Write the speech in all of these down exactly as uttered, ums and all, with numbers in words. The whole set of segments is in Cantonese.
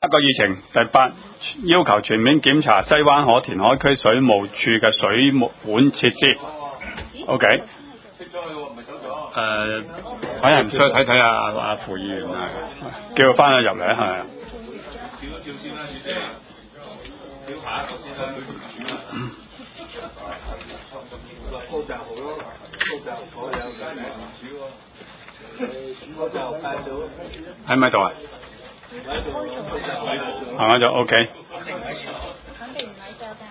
一個議程第八，要求全面檢查西灣河填海區水務處嘅水管設施。OK。誒，揾人出去睇睇啊！阿傅議員啊，叫佢翻去入嚟係咪？照一照先啦，主席。照下一個先啦，佢主啊。高就好咯，高就好有間唔主喎。誒，高就介紹。喺唔喺度啊？係咪就 OK？ 肯定唔喺度㗎。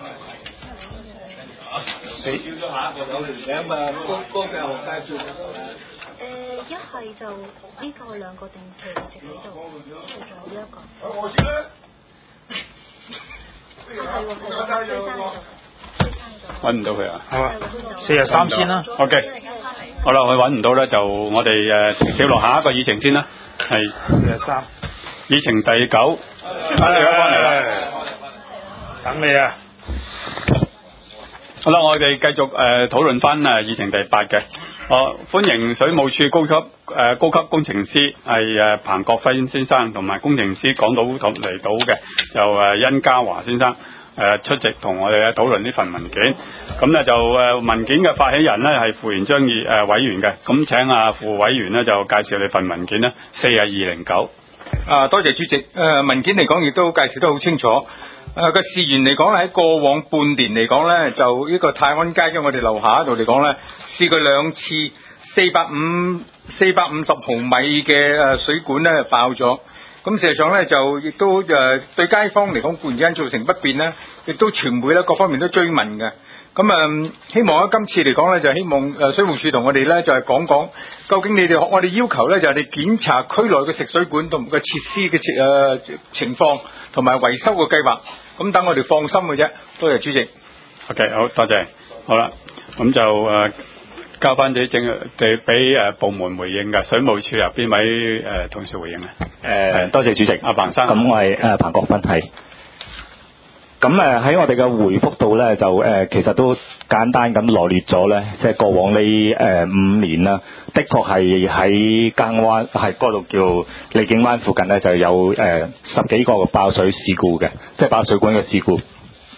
死少咗下一個有聯名嘛，高高教學介紹。誒， 一係就呢個兩個定期一直喺度，仲有呢一個。 我知啦。 啊係喎係喎，崔生喺度，崔生喺度。 揾唔到佢啊？ 係啊，四十三先啦。 OK。好啦，佢揾唔到咧，就我哋誒跳落下一個議程先啦。係。 四十三。 議程第九。大家翻嚟啦。 等你啊！ 好啦，我哋繼續誒討論翻誒議程第八嘅。我歡迎水務署高級誒、呃、高級工程師係誒彭國輝先生，同埋工程師港島同嚟到嘅就誒殷家華先生誒、呃、出席同我哋討論呢份文件。咁咧就誒、呃、文件嘅發起人咧係傅元璋議誒委員嘅。咁請阿、啊、傅委員咧就介紹你份文件咧四啊二零九。 啊，多謝主席。誒、呃、文件嚟講亦都介紹得好清楚。誒個事源嚟講咧，喺過往半年嚟講咧，就呢個泰安街嘅我哋樓下度嚟講咧，試過兩次四百五四百五十毫米嘅誒水管咧爆咗。咁事實上咧就亦都誒、呃、對街坊嚟講固然之間造成不便咧，亦都傳媒咧各方面都追問嘅。咁啊、呃，希望喺今次嚟講咧，就希望誒水務署同我哋咧就係講講，究竟你哋我哋要求咧就係、是、你檢查區內嘅食水管同個設施嘅誒情況，同埋維修嘅計劃。咁等我哋放心嘅啫，多謝主席。 OK， 好多謝。好啦，咁就誒、呃、交翻啲正嘅俾誒部門回應嘅。水務署由邊位誒、呃、同事回應啊？誒、 呃，多謝主席。 阿彭生。 咁我係誒彭國勳係。咁誒喺我哋嘅回覆度咧，就誒、呃、其實都簡單咁羅列咗咧，即係過往呢誒、呃、五年啦，的確係喺更灣係嗰度叫利景灣附近咧，就有誒、呃、十幾個爆水事故嘅，即係爆水管嘅事故。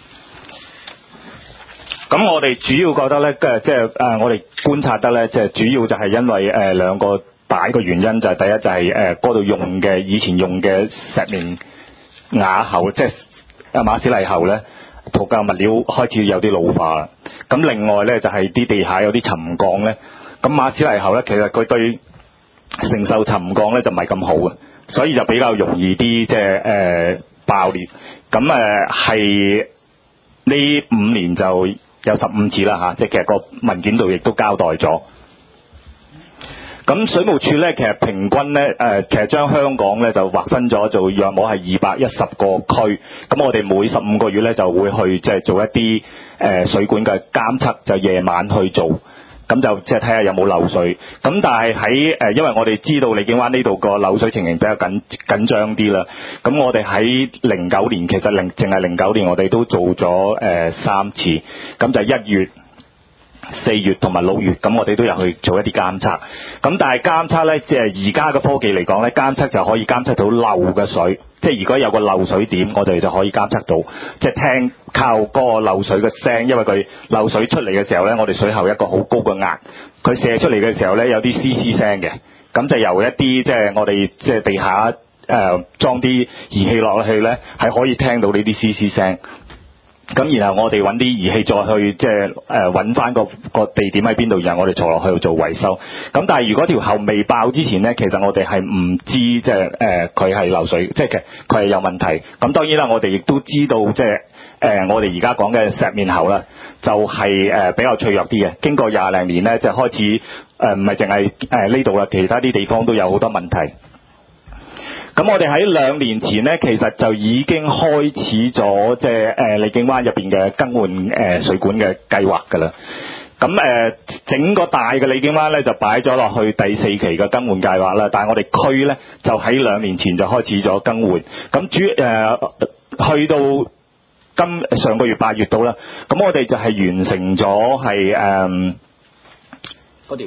咁我哋主要覺得咧，嘅即係誒我哋觀察得咧，即係主要就係因為誒兩個大嘅原因，就係第一就係誒嗰度用嘅以前用嘅石棉瓦喉，即係啊馬屎泥喉咧，塗架物料開始有啲老化啦。咁另外咧就係啲地下有啲沉降咧，咁馬屎泥喉咧其實佢對承受沉降咧就唔係咁好嘅，所以就比較容易啲即係誒爆裂。咁誒係呢五年就有十五次啦嚇，即係其實個文件度亦都交代咗。咁水務署咧，其實平均咧，誒、呃，其實將香港咧就劃分咗做約莫係二百一十個區。咁我哋每十五個月咧就會去即係做一啲誒、呃、水管嘅監測，就夜晚去做。咁就即係睇下有冇漏水。咁但係喺誒，因為我哋知道利景灣呢度個漏水情形比較緊緊張啲啦。咁我哋喺零九年，其實零淨係零九年，我哋都做咗誒、呃、三次。咁就一月、四月同埋六月，咁我哋都有去做一啲監測。咁但係監測咧，即係而家嘅科技嚟講咧，監測就可以監測到漏嘅水。即係如果有個漏水點，我哋就可以監測到。即係聽靠嗰個漏水嘅聲，因為佢漏水出嚟嘅時候咧，我哋水喉一個好高嘅壓，佢射出嚟嘅時候咧有啲嘶嘶聲嘅。咁就由一啲即係我哋即係地下誒、呃、裝啲儀器落去咧，係可以聽到呢啲嘶嘶聲。咁然後我哋揾啲儀器再去即係誒揾翻個個地點喺邊度，然後我哋坐落去做維修。咁但係如果條喉未爆之前咧，其實我哋係唔知即係誒佢係漏水，即係其實佢係有問題。咁當然啦，我哋亦都知道即係誒、呃、我哋而家講嘅石棉喉啦，就係、是、誒、呃、比較脆弱啲嘅。經過廿零年咧，就開始誒唔係淨係誒呢度啦，其他啲地方都有好多問題。咁我哋喺兩年前咧，其實就已經開始咗即係誒利景灣入邊嘅更換誒、呃、水管嘅計劃㗎啦。咁誒、呃、整個大嘅利景灣咧就擺咗落去第四期嘅更換計劃啦。但係我哋區咧就喺兩年前就開始咗更換。咁主誒、呃、去到今上個月八月度啦，咁我哋就係完成咗係誒嗰條嘅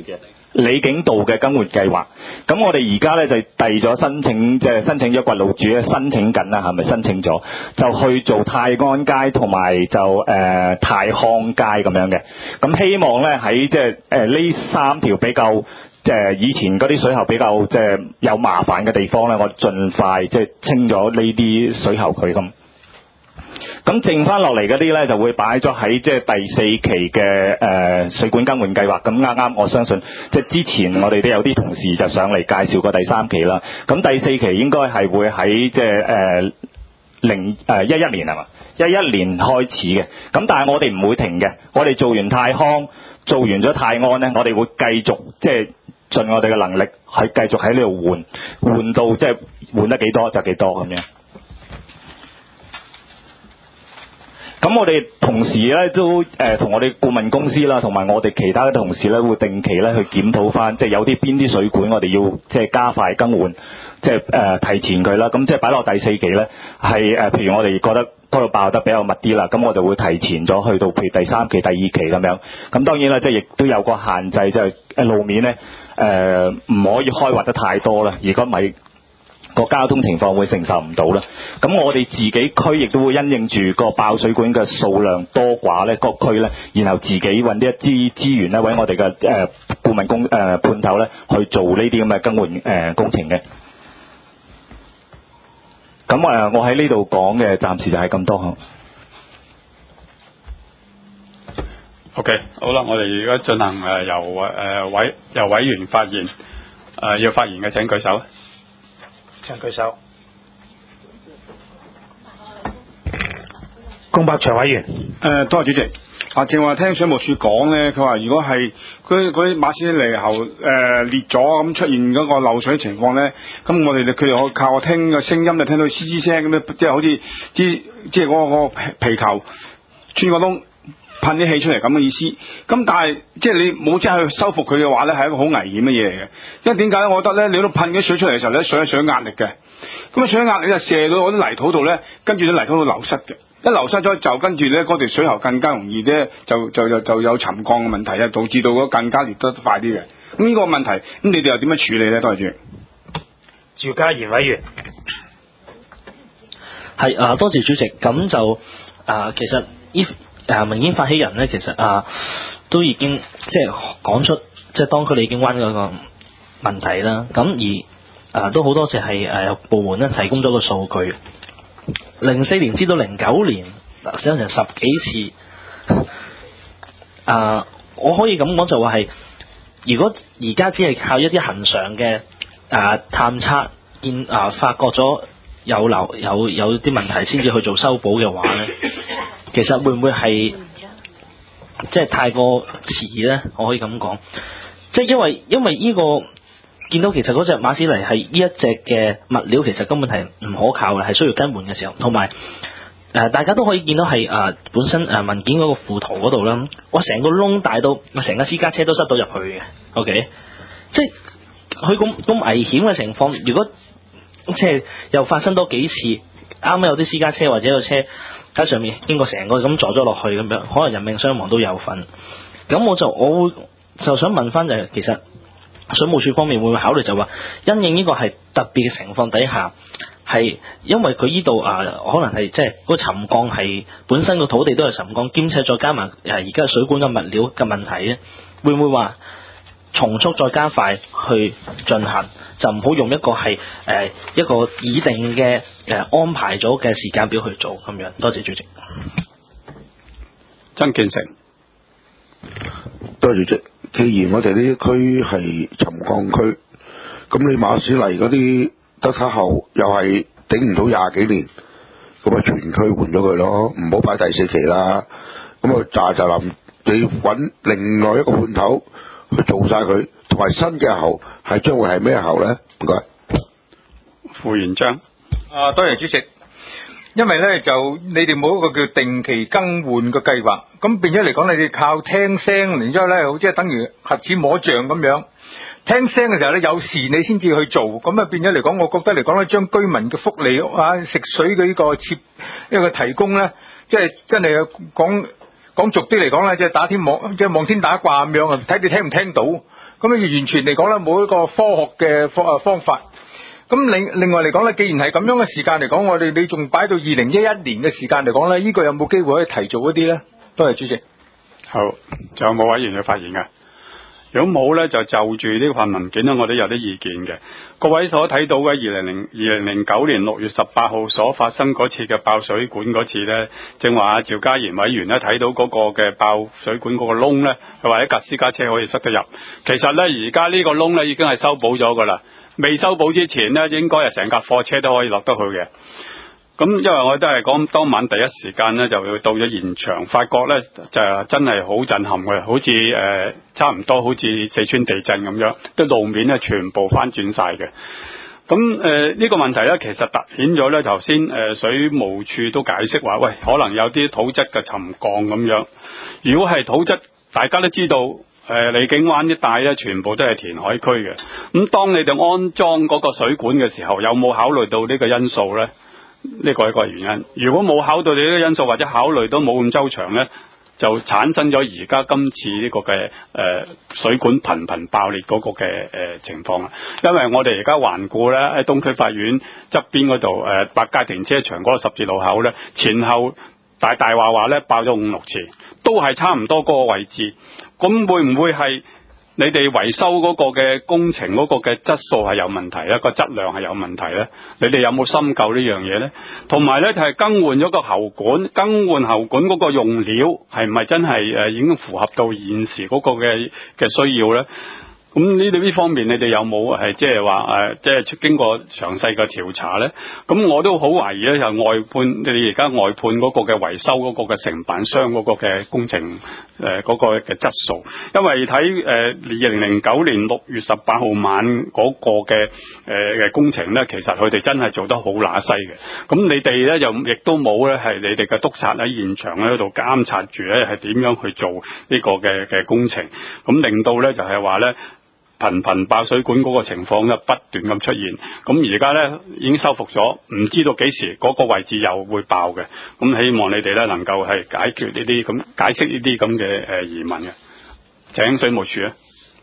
李景道嘅更換計劃。咁我哋而家咧就遞咗申請，即係申請咗掘路主咧申請緊啦，係咪申請咗？就去做泰安街同埋就誒、呃、泰康街咁樣嘅。咁希望咧喺即係誒呢三條比較即係以前嗰啲水喉比較即係有麻煩嘅地方咧，我盡快即係清咗呢啲水喉佢咁。咁剩翻落嚟嗰啲咧就會擺咗喺即係第四期嘅誒、呃、水管更換計劃。咁啱啱我相信即係之前我哋都有啲同事就上嚟介紹過第三期啦。咁第四期應該係會喺即係誒零誒一一年係嘛？一一年開始嘅。咁但係我哋唔會停嘅。我哋做完泰康，做完咗泰安咧，我哋會繼續即係盡我哋嘅能力去繼續喺呢度換，換到即係換得幾多就幾多咁樣。咁我哋同時咧都誒同、呃、我哋顧問公司啦，同埋我哋其他嘅同事咧，會定期咧去檢討翻，即係有啲邊啲水管我哋要即係加快更換，即係誒、呃、提前佢啦。咁即係擺落第四期咧，係誒、呃、譬如我哋覺得嗰度爆得比較密啲啦，咁我就會提前咗去到譬如第三期、第二期咁樣。咁當然啦，即係亦都有個限制，就係、是、路面咧誒唔可以開挖得太多啦。如果唔係，個交通情況會承受唔到啦，咁我哋自己區亦都會因應住個爆水管嘅數量多寡咧，各區咧，然後自己揾啲一啲資源咧，揾我哋嘅誒顧問工誒判頭咧去做呢啲咁嘅更換誒、呃、工程嘅。咁誒、呃，我喺呢度講嘅暫時就係咁多。 OK， 好啦，我哋而家進行誒由誒、呃、委由委員發言，誒、呃、要發言嘅請舉手。 請舉手。龔柏祥委員。 誒，多謝主席。啊，正話聽水務署講咧，佢話如果係嗰嗰啲馬斯尼喉誒裂咗咁出現嗰個漏水情況咧，咁我哋佢哋可以靠我聽個聲音就聽到吱吱聲咁樣，即係好似啲即係嗰個皮皮球穿個窿噴啲氣出嚟咁嘅意思。咁但係即係你冇即係去修復佢嘅話咧，係一個好危險嘅嘢嚟嘅。因為點解咧？我覺得咧，你都噴啲水出嚟嘅時候咧，水係水壓力嘅，咁啊水壓力就射到嗰啲泥土度咧，跟住啲泥土度流失嘅。一流失咗就跟住咧，嗰條水喉更加容易咧，就就就就有沉降嘅問題啊，導致到嗰更加裂得快啲嘅。咁呢個問題，咁你哋又點樣處理咧？多謝主席。 趙家賢委員。 係啊，多謝主席。咁就啊，其實呢誒明顯發起人咧，其實啊都已經即係講出即係當區李景灣嗰個問題啦。咁而啊都好多謝係誒部門咧提供咗個數據。零四年至到零九年，寫成十幾次。啊，我可以咁講就話係，如果而家只係靠一啲恆常嘅啊探測，見啊發覺咗有流有有啲問題先至去做修補嘅話咧，其實會唔會係即係太過遲咧？我可以咁講，即係因為因為呢個。見到其實嗰隻馬斯尼係呢一隻嘅物料，其實根本係唔可靠嘅，係需要更換嘅時候。同埋誒，大家都可以見到係誒、呃、本身誒、呃、文件嗰個附圖嗰度啦，我成個窿大到我成架私家車都塞到入去嘅。OK，即係佢咁咁危險嘅情況，如果即係又發生多幾次，啱啱有啲私家車或者有車喺上面經過成個咁撞咗落去咁樣，可能人命傷亡都有份。咁我就我會就想問翻就係其實。水務署方面會唔會考慮就話，因應呢個係特別嘅情況底下，係因為佢呢度啊，可能係即係個沉降係本身個土地都係沉降，兼且再加埋誒而家水管嘅物料嘅問題咧，會唔會話重速再加快去進行，就唔好用一個係誒、呃、一個擬定嘅誒、呃、安排咗嘅時間表去做咁樣？多謝主席。 曾建成。 多謝主席。既然我哋呢啲區係沉降區，咁你馬斯尼嗰啲德卡喉又係頂唔到廿幾年，咁啊全區換咗佢咯，唔好擺第四期啦。咁啊咋就諗你揾另外一個判頭去做晒佢，同埋新嘅喉係將會係咩喉咧？唔該。 副院長。 啊，多謝主席。因為咧就你哋冇一個叫定期更換嘅計劃，咁變咗嚟講，你哋靠聽聲，然之後咧，好即係等於瞎子摸象咁樣。聽聲嘅時候咧，有時你先至去做，咁啊變咗嚟講，我覺得嚟講咧，將居民嘅福利啊、食水嘅呢個設一個提供咧，即係真係講講俗啲嚟講咧，即係打天望即係望天打卦咁樣啊，睇你聽唔聽到。 咁啊完全嚟講咧冇一個科學嘅方方法。咁另另外嚟講咧，既然係咁樣嘅時間嚟講，我哋你仲擺到二零一一年嘅時間嚟講咧，呢個有冇機會可以提早一啲咧？多謝主席。 好，仲有冇委員要發言㗎？如果冇咧，就就住呢份文件咧，我都有啲意見嘅。各位所睇到嘅二零零二零零九年六月十八號所發生嗰次嘅爆水管嗰次咧，正話阿趙家賢委員咧睇到嗰個嘅爆水管嗰個窿咧，佢話一架私家車可以塞得入。其實咧，而家呢個窿咧已經係修補咗噶啦，未修補之前咧，應該係成架貨車都可以落得去嘅。咁因為我都係講當晚第一時間咧就到咗現場，發覺咧就真係好震撼嘅，好似誒、呃、差唔多好似四川地震咁樣，啲路面咧全部翻轉晒嘅。咁誒呢個問題咧，其實凸顯咗咧頭先誒水務署都解釋話，喂，可能有啲土質嘅沉降咁樣。如果係土質，大家都知道誒荔景灣一帶咧，全部都係填海區嘅。咁當你哋安裝嗰個水管嘅時候，有冇考慮到呢個因素咧？呢個係一個原因。如果冇考慮到呢個因素，或者考慮都冇咁周詳呢，就產生咗而家今次呢個嘅誒、呃、水管頻頻爆裂嗰個嘅誒、呃、情況啦。因為我哋而家環顧呢，喺東區法院側邊嗰度誒百佳停車場嗰個十字路口呢，前後大大話話呢爆咗五六次，都係差唔多嗰個位置。咁會唔會係你哋維修嗰個嘅工程嗰個嘅質素係有問題咧，個質量係有問題咧？你哋有冇深究呢樣嘢咧？同埋咧就係、是、更換咗個喉管，更換喉管嗰個用料係唔係真係誒、呃、已經符合到現時嗰個嘅嘅需要咧？咁呢啲呢方面你哋有冇係即係話誒即係經過詳細嘅調查咧？咁我都好懷疑咧，就外判你哋而家外判嗰個嘅維修嗰個嘅承辦商嗰個嘅工程誒嗰、呃嗰個嘅質素，因為睇誒二零零九年六月十八號晚嗰個嘅誒嘅工程咧，其實佢哋真係做得好乸西嘅。咁你哋咧又亦都冇咧係你哋嘅督察喺現場喺度監察住咧係點樣去做呢個嘅嘅工程，咁令到咧就係話咧。頻頻爆水管嗰個情況咧不斷咁出現，咁而家咧已經修復咗，唔知道幾時嗰個位置又會爆嘅，咁希望你哋咧能夠係解決呢啲咁解釋呢啲咁嘅誒疑問嘅。請水務署啊。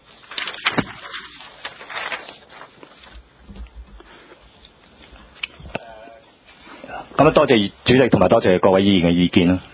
咁啊，多謝主席同埋多謝各位議員嘅意見啦。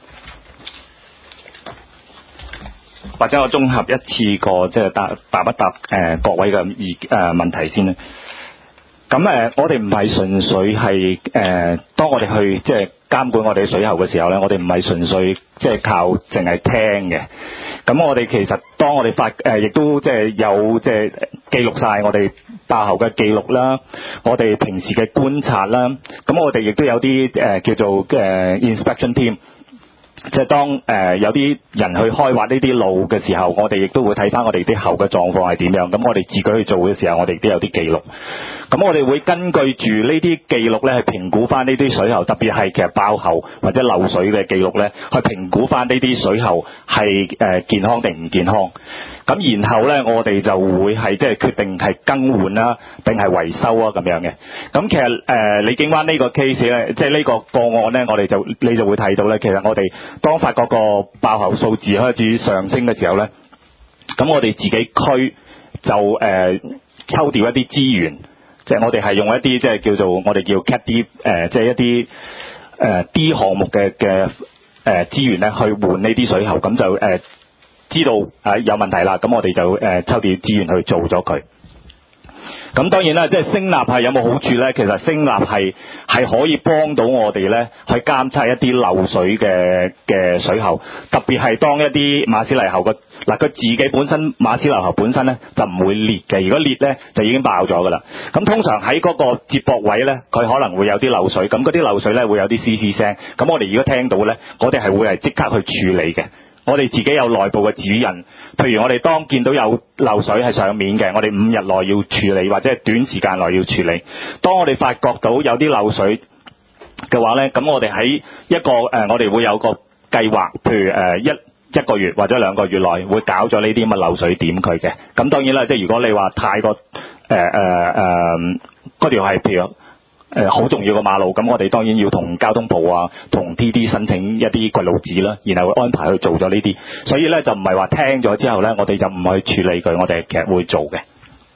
或者我綜合一次過即係答答一答誒、呃、各位嘅意誒、呃、問題先啦。咁誒、呃，我哋唔係純粹係誒、呃，當我哋去即係監管我哋水喉嘅時候咧，我哋唔係純粹即係靠淨係聽嘅。咁我哋其實當我哋發誒，亦、呃、都即係有即係記錄晒我哋爆喉嘅記錄啦，我哋平時嘅觀察啦。咁我哋亦都有啲誒、呃、叫做誒、呃、inspection team。即係當誒、呃、有啲人去開挖呢啲路嘅時候，我哋亦都會睇翻我哋啲喉嘅狀況係點樣。咁我哋自己去做嘅時候，我哋亦都有啲記錄。咁我哋會根據住呢啲記錄咧，去評估翻呢啲水喉，特別係其實爆喉或者漏水嘅記錄咧，去評估翻呢啲水喉係誒、呃、健康定唔健康。咁然後咧，我哋就會係即係決定係更換啦，定係維修啊咁樣嘅。咁其實誒荔景灣呢個 case 咧，即係呢個個案咧，我哋就你就會睇到咧，其實我哋當發覺個爆喉數字開始上升嘅時候咧，咁我哋自己區就誒、呃、抽調一啲資源，即係我哋係用一啲即係叫做我哋叫 cat D 誒，即係一啲誒、呃、D 項目嘅嘅誒資源咧，去換呢啲水喉，咁就誒。呃知道誒有問題啦，咁我哋就誒抽調資源去做咗佢。咁當然啦，即係聲納係有冇好處咧？其實聲納係係可以幫到我哋咧，去監測一啲漏水嘅嘅水喉，特別係當一啲馬屎泥喉嘅嗱，佢自己本身馬屎泥喉本身咧就唔會裂嘅，如果裂咧就已經爆咗噶啦。咁通常喺嗰個接駁位咧，佢可能會有啲漏水，咁嗰啲漏水咧會有啲嘶嘶聲。咁我哋如果聽到咧，我哋係會係即刻去處理嘅。我哋自己有內部嘅指引，譬如我哋當見到有漏水係上面嘅，我哋五日內要處理，或者係短時間內要處理。當我哋發覺到有啲漏水嘅話咧，咁我哋喺一個誒、呃，我哋會有個計劃，譬如誒、呃、一一個月或者兩個月內會搞咗呢啲咁嘅漏水點佢嘅。咁當然啦，即係如果你話太過誒誒誒嗰條係譬如誒好重要嘅馬路，咁我哋當然要同交通部啊、同 T D 申請一啲掘路紙啦，然後安排去做咗呢啲。所以咧就唔係話聽咗之後咧，我哋就唔去處理佢，我哋其實會做嘅。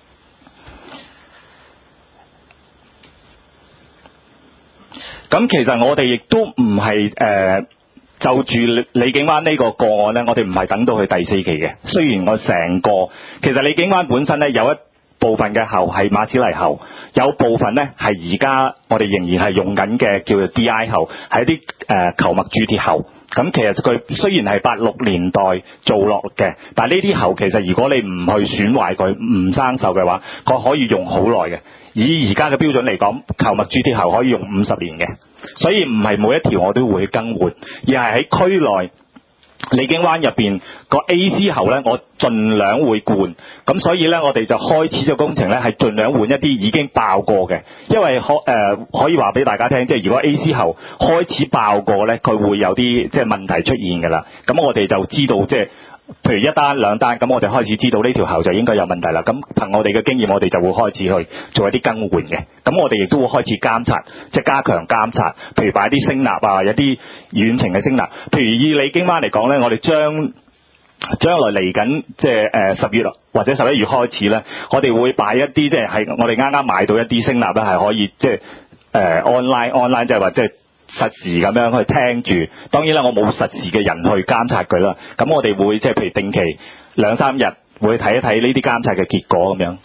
咁其實我哋亦都唔係誒就住李景灣呢個個案咧，我哋唔係等到去第四期嘅。雖然我成個其實李景灣本身咧有一部分嘅喉係馬齒泥喉，有部分咧係而家我哋仍然係用緊嘅叫做 D I 喉，係一啲誒球脈鑄鐵喉。咁其實佢雖然係八六年代做落嘅，但係呢啲喉其實如果你唔去損壞佢、唔生鏽嘅話，佢可以用好耐嘅。以而家嘅標準嚟講，球脈鑄鐵喉可以用五十年嘅，所以唔係每一條我都會去更換，而係喺區內李景灣入邊個 A C 喉咧，我盡量會換。咁所以咧，我哋就開始咗工程咧，係盡量換一啲已經爆過嘅，因為可誒、呃、可以話俾大家聽，即係如果 A C 喉開始爆過咧，佢會有啲即係問題出現㗎啦。咁我哋就知道即係。譬如一單兩單，咁我哋開始知道呢條喉就應該有問題啦。咁憑我哋嘅經驗，我哋就會開始去做一啲更換嘅。咁我哋亦都會開始監察，即係加強監察。譬如擺啲聲納啊，有啲遠程嘅聲納。譬如以李景灣嚟講咧，我哋將將來嚟緊即係誒十月或者十一月開始咧，我哋會擺一啲即係係我哋啱啱買到一啲聲納咧，係可以即係誒 online online 即係話即係。實時咁樣去聽住，當然啦，我冇實時嘅人去監察佢啦。咁我哋會即係譬如定期兩三日會睇一睇呢啲監察嘅結果咁樣。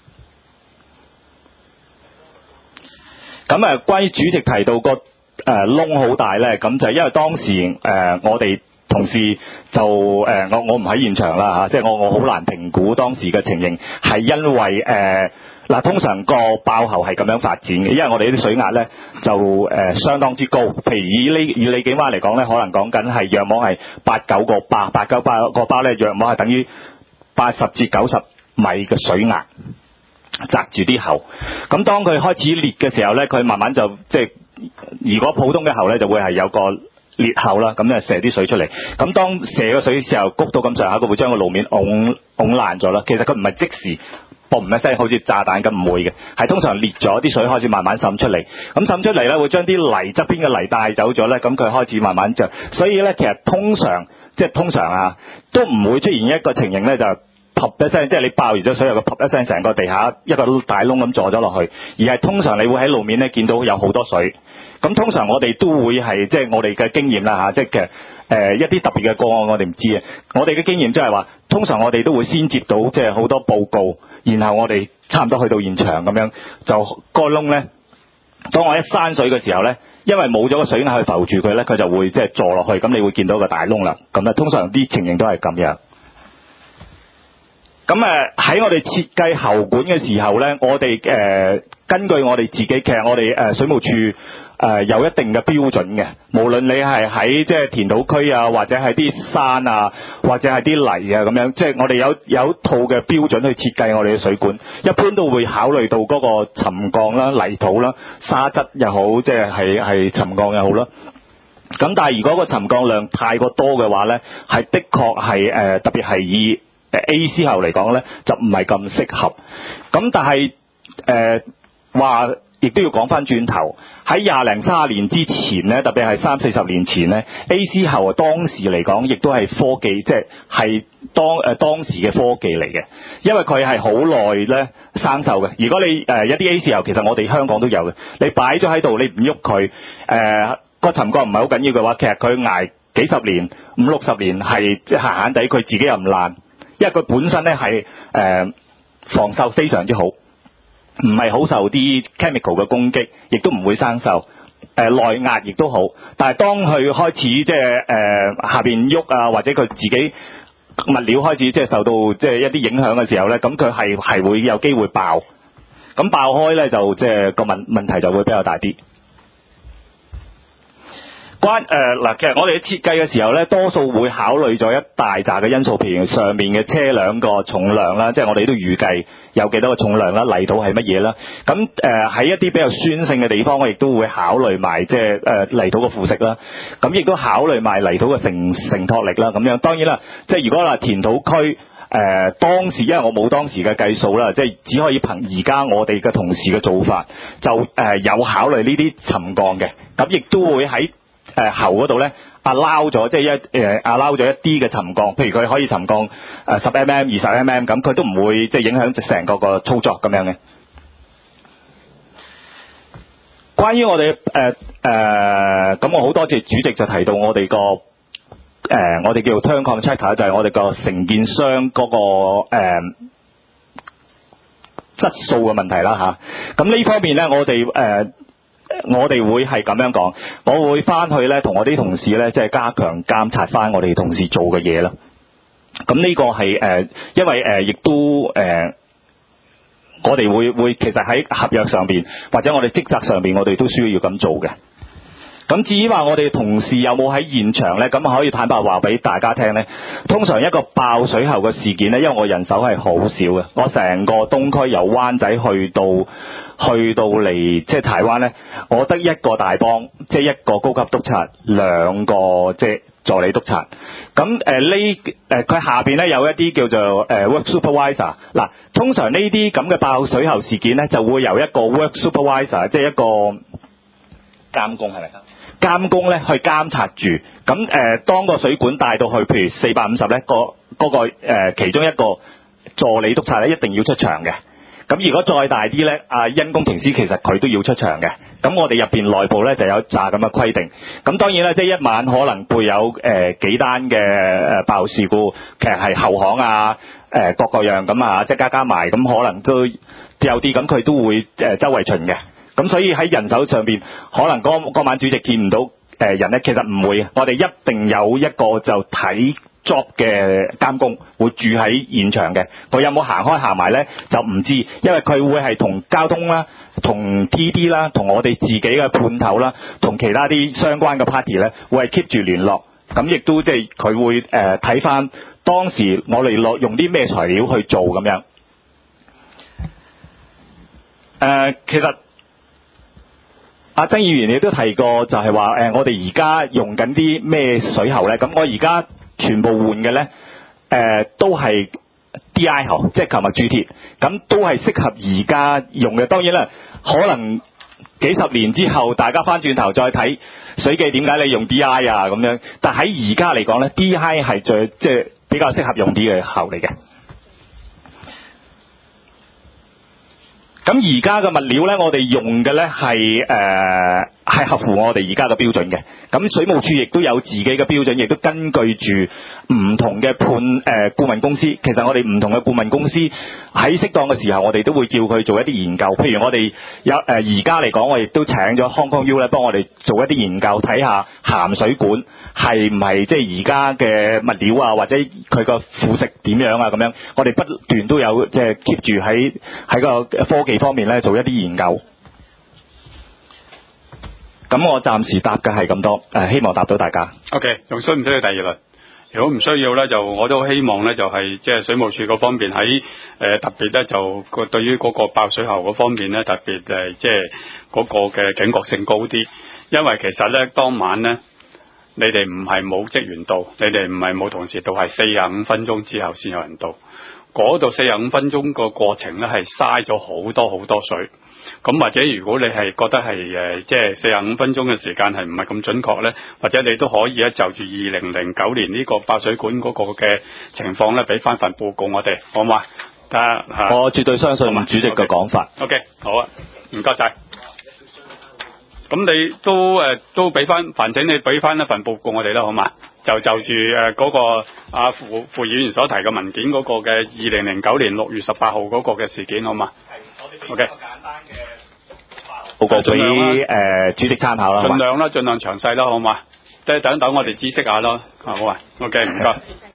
咁誒，關於主席提到個誒窿好大咧，咁就因為當時誒、呃、我哋同事就誒、呃、我我唔喺現場啦嚇，即係我我好難評估當時嘅情形，係因為誒。呃嗱，通常個爆喉係咁樣發展嘅，因為我哋啲水壓咧就誒、呃、相當之高。譬如以呢以李景灣嚟講咧，可能講緊係約莫係八九個包，八九包個包咧約莫係等於八十至九十米嘅水壓擲住啲喉。咁當佢開始裂嘅時候咧，佢慢慢就即係如果普通嘅喉咧就會係有個裂口啦，咁就射啲水出嚟。咁當射個水嘅時候，谷到咁上下，佢會將個路面拱拱爛咗啦。其實佢唔係即時。嘣唔一聲好似炸彈咁，唔會嘅，係通常裂咗啲水開始慢慢滲出嚟，咁滲出嚟咧會將啲泥側邊嘅泥帶走咗咧，咁佢開始慢慢着。所以咧其實通常即係通常啊，都唔會出現一個情形咧就噗一聲，即係你爆完咗水有個噗一聲，成個地下一個大窿咁坐咗落去，而係通常你會喺路面咧見到有好多水。咁通常我哋都會係即係我哋嘅經驗啦嚇，即係嘅。誒、呃、一啲特別嘅個案我哋唔知啊，我哋嘅經驗即係話，通常我哋都會先接到即係好多報告，然後我哋差唔多去到現場咁樣，就個窿咧，當我一閂水嘅時候咧，因為冇咗個水壓去浮住佢咧，佢就會即係坐落去，咁你會見到個大窿啦。咁啊，通常啲情形都係咁樣。咁誒喺我哋設計喉管嘅時候咧，我哋誒、呃、根據我哋自己，其實我哋誒、呃、水務處。誒、呃、有一定嘅標準嘅，無論你係喺即係填土區啊，或者係啲山啊，或者係啲泥啊咁樣，即係我哋有有一套嘅標準去設計我哋嘅水管，一般都會考慮到嗰個沉降啦、泥土啦、沙質又好，即係係係沉降又好啦。咁但係如果個沉降量太過多嘅話咧，係的確係誒、呃、特別係以 A C 喉嚟講咧，就唔係咁適合。咁但係誒話亦都要講翻轉頭。喺廿零三十年之前咧，特別係三四十年前咧 ，A C 喉啊當時嚟講，亦都係科技，即係係當誒、呃、當時嘅科技嚟嘅，因為佢係好耐咧生鏽嘅。如果你誒、呃、一啲 A C 喉，其實我哋香港都有嘅，你擺咗喺度，你唔喐佢，誒個沉降唔係好緊要嘅話，其實佢捱幾十年、五六十年係即係閒閒地，佢自己又唔爛，因為佢本身咧係誒防鏽非常之好。唔係好受啲 chemical 嘅攻擊，亦都唔會生鏽。誒、呃、內壓亦都好，但係當佢開始即係誒下邊喐啊，或者佢自己物料開始即係受到即係一啲影響嘅時候咧，咁佢係係會有機會爆。咁爆開咧就即係個問問題就會比較大啲。關誒嗱、呃，其實我哋喺設計嘅時候咧，多數會考慮咗一大紮嘅因素，譬如上面嘅車輛個重量啦，即係我哋都預計有幾多個重量啦，泥土係乜嘢啦。咁誒喺一啲比較酸性嘅地方，我亦都會考慮埋即係誒泥土嘅腐蝕啦。咁亦都考慮埋泥土嘅承承托力啦。咁樣當然啦，即係如果話填土區誒當時因為我冇當時嘅計數啦，即係只可以憑而家我哋嘅同事嘅做法，就誒、呃、有考慮呢啲沉降嘅，咁亦都會喺誒喉嗰度咧。allow 咗即係一誒 allow 咗一啲嘅沉降，譬如佢可以沉降誒十 mm、二十 mm 咁，佢都唔會即係影響成個個操作咁樣嘅。關於我哋誒誒咁，我好多謝主席就提到我哋個誒我哋叫做 term contractor 就係我哋個承建商嗰、那個誒、呃、質素嘅問題啦嚇。咁、啊、呢方面咧，我哋誒。呃我哋會係咁樣講，我會翻去咧同我啲同事咧，即係加強監察翻我哋同事做嘅嘢啦。咁呢個係誒、呃，因為誒亦、呃、都誒、呃，我哋會會其實喺合約上邊或者我哋職責上邊，我哋都需要咁做嘅。咁至於話我哋同事有冇喺現場咧，咁可以坦白話俾大家聽咧。通常一個爆水喉嘅事件咧，因為我人手係好少嘅，我成個東區由灣仔去到去到嚟即係台灣咧，我得一個大幫，即係一個高級督察，兩個即係助理督察。咁誒呢誒佢下邊咧有一啲叫做誒、呃、work supervisor。嗱，通常呢啲咁嘅爆水喉事件咧，就會由一個 work supervisor， 即係一個監工係咪？監工咧去監察住，咁誒、呃、當個水管帶到去，譬如四百五十咧，個嗰個誒、呃、其中一個助理督察咧一定要出場嘅。咁如果再大啲咧，阿殷工程師其實佢都要出場嘅。咁我哋入邊內部咧就有紮咁嘅規定。咁當然咧，即係一晚可能會有誒、呃、幾單嘅誒爆事故，其實係後巷啊，誒、呃、各個樣咁啊，即係加加埋咁可能都有啲咁，佢都會誒、呃、周圍巡嘅。咁所以喺人手上邊，可能嗰晚主席見唔到誒人咧，其實唔會，我哋一定有一個就睇 job 嘅監工會住喺現場嘅。佢有冇行開行埋咧就唔知，因為佢會係同交通啦、同 T D 啦、同我哋自己嘅判頭啦、同其他啲相關嘅 party 咧，會係 keep 住聯絡。咁亦都即係佢會誒睇翻當時我哋落用啲咩材料去做咁樣。誒、呃，其實。阿曾議員亦都提過，就係話誒，我哋而家用緊啲咩水喉咧？咁我而家全部換嘅咧，誒、呃、都係 D I 喉，即係琴日鑄鐵，咁都係適合而家用嘅。當然啦，可能幾十年之後，大家翻轉頭再睇水記，點解你用 D I 啊咁樣？但喺而家嚟講咧 ，D I 係最即係比較適合用啲嘅喉嚟嘅。咁而家嘅物料咧，我哋用嘅咧係誒係合乎我哋而家嘅標準嘅。咁水務署亦都有自己嘅標準，亦都根據住唔同嘅判誒、呃、顧問公司。其實我哋唔同嘅顧問公司喺適當嘅時候，我哋都會叫佢做一啲研究。譬如我哋有誒而家嚟講，我亦都請咗 Hong Kong U 咧，幫我哋做一啲研究，睇下鹹水管係唔係即係而家嘅物料啊，或者佢個腐蝕點樣啊咁樣。我哋不斷都有即係 keep 住喺喺個科技方面咧做一啲研究。咁我暫時答嘅係咁多，誒希望答到大家。 OK， 仲需唔需要第二輪？如果唔需要咧，就我都希望咧，就係即係水務署嗰方面喺誒、呃、特別咧，就個對於嗰個爆水喉嗰方面咧，特別誒即係嗰個嘅警覺性高啲，因為其實咧當晚咧，你哋唔係冇職員到，你哋唔係冇同事到，係四十五分鐘之後先有人到。嗰度四十五分鐘個過程咧係嘥咗好多好多水。咁或者如果你係覺得係誒即係四十五分鐘嘅時間係唔係咁準確咧，或者你都可以咧就住二零零九年呢個爆水管嗰個嘅情況咧，俾翻份報告我哋，好嘛？得嚇， 我絕對相信主席嘅講法。 OK， 好啊，唔該晒。咁你都誒、呃、都俾翻，煩請你俾翻一份報告我哋啦，好嘛？就就住誒嗰個阿傅傅議員所提嘅文件嗰個嘅二零零九年六月十八號嗰個嘅事件，好嘛？係，我哋俾一個簡單嘅報告俾誒主席參考啦，盡量啦，盡量詳細啦，好嘛？即係等等我哋知識下咯，好嘛？OK，唔該。